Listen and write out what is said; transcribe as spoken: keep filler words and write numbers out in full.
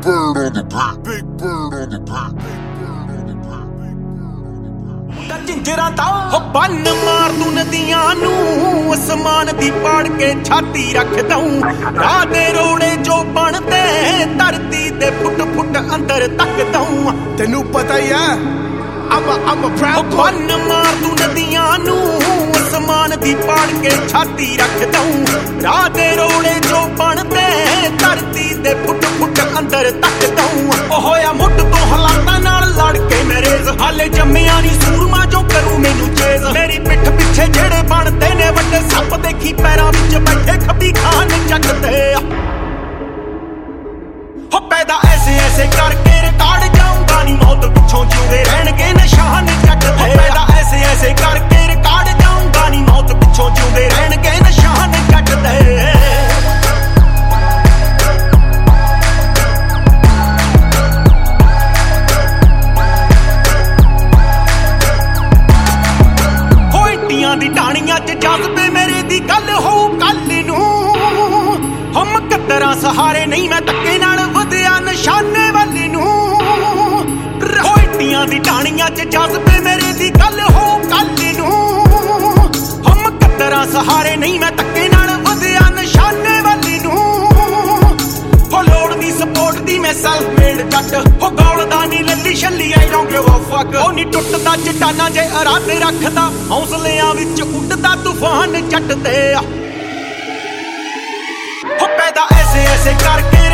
bird on the beat. Big bird on the beat. ਜਿੰਜਰਾ ਤਾਂ ਹੋ ਬੰਨ ਮਾਰ ਦੂੰ ਨਦੀਆਂ ਨੂੰ ਅਸਮਾਨ ਦੀ ਪਾੜ ਕੇ ਛਾਤੀ ਰੱਖ ਦਊਂ ਰਾਹ ਦੇ ਰੋੜੇ ਜੋ ਬਣਦੇ ਧਰਤੀ ਦੇ ਫੁੱਟ ਫੁੱਟ ਅੰਦਰ ਤੱਕ ਦਊਂ ਤੈਨੂੰ ਪਤਾ ਹੀ ਆ I'm a, I'm a proud boy ਬੰਨ ਮਾਰ ਦੂੰ ਨਦੀਆਂ ਨੂੰ ਅਸਮਾਨ ਦੀ ਪਾੜ ਕੇ ਛਾਤੀ ਰੱਖ ਦਊਂ ਰਾਹ ਦੇ ਰੋੜੇ ਜੋ ਬਣਦੇ ਧਰਤੀ ਦੇ ਫੁੱਟ ਫੁੱਟ ਅੰਦਰ ਤੱਕ ਦਊਂ ਉਹ ਹੋਇਆ ਮੁੱਢ ਤੋਂ ਹਾਲਾਤਾਂ ਨਾਲ ਲੜ ਕੇ ਮੇਰੇ ਹਾਲੇ ਜੰਮਿਆ ਨਹੀਂ ਸੂਰਮਾ ਜੋ ਕਰੂ ਮੈਨੂੰ ਚੇਜ਼ ਮੇਰੀ ਪਿੱਠ ਪਿੱਛੇ ਜਿਹੜੇ ਬਣਦੇ ਨੇ ਵੱਡੇ ਸੱਪ ਦੇਖੀ ਪੈਰਾਂ ਵਿੱਚ ਬੈਠੇ ਖੱਬੀ ਖਾਨ ਚੱਕਦੇ ਹੋ ਪੈਦਾ ਐਸੇ ਐਸੇ ਕਰਕੇ ਰਿਕਾਰਡ ਜਾਊਂਗਾ ਨਹੀਂ ਮੌਤ ਪਿੱਛੋਂ ਜਿਉਂਦੇ ਰਹਿਣਗੇ ਨਿਸ਼ਾਨ ਚੱਕਦੇ ਪੈਦਾ ਐਸੇ ਐਸੇ ਕਰਕੇ ਰਿਕਾਰਡ ਜਾਊਂਗਾ ਨਹੀਂ ਮੌਤ ਪਿੱਛੋਂ ਜਿਉਂਦੇ ਰਹਿਣਗੇ ਨਿਸ਼ਾਨ ਚੱਕਦੇ ਦੀ ਢਾਣੀਆਂ ਚ ਜਜ਼ਬੇ ਮੇਰੇ ਦੀ ਗੱਲ ਹੋਊ ਕੱਲ ਨੂੰ ਹਮ ਕਤਰਾਂ ਸਹਾਰੇ ਨਹੀਂ ਮੈਂ ਧੱਕੇ ਨਾਲ ਵਧਿਆ ਨਿਸ਼ਾਨੇ ਵਾਲੀ ਨੂੰ ਹੋਈਆਂ ਦੀ ਢਾਣੀਆਂ ਚ ਜਜ਼ਬੇ ਮੇਰੇ ਦੀ ਗੱਲ ਹੋਊ ਕੱਲ ਨੂੰ ਹਮ ਕਤਰਾਂ ਸਹਾਰੇ ਨਹੀਂ ਮੈਂ ਧੱਕੇ ਨਾਲ ਵਧਿਆ ਨਿਸ਼ਾਨੇ ਵਾਲੀ ਨੂੰ ਹੋ ਲੋੜ ਦੀ ਸਪੋਰਟ ਦੀ ਮੈਂ ਸੈਲਫ ਮੇਡ ਜੱਟ ਹੋ ਗੌਲਦਾ ਨੀ Lalli ਛੱਲੀ I don't give a ਫੱਕ ਉਹ ਨੀ ਟੁੱਟਦਾ ਚਟਾਨਾ ਜੇ ਇਰਾਦੇ ਰੱਖਦਾ ਹੌਸਲਿਆਂ ਵਿੱਚ ਉੱਡਦਾ ਤੂਫਾਨ ਜੱਟ ਤੇ ਹੋ ਪੈਦਾ ਐਸੇ ਐਸੇ ਕਰਕੇ